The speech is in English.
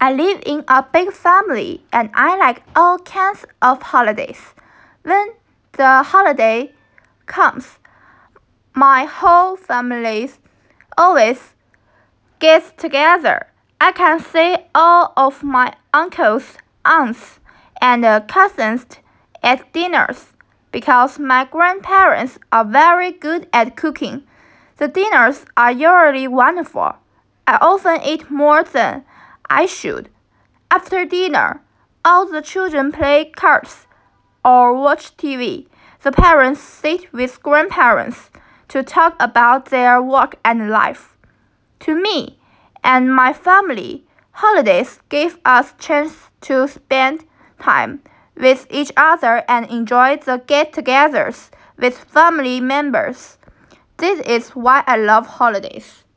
I live in a big family and I like all kinds of holidays. When the holiday comes, my whole family always gets together. I can see all of my uncles, aunts, and cousins at dinners because my grandparents are very good at cooking. The dinners are usually wonderful. I often eat more than I should. After dinner, all the children play cards or watch TV. The parents sit with grandparents to talk about their work and life. To me and my family, holidays give us chance to spend time with each other and enjoy the get-togethers with family members. This is why I love holidays.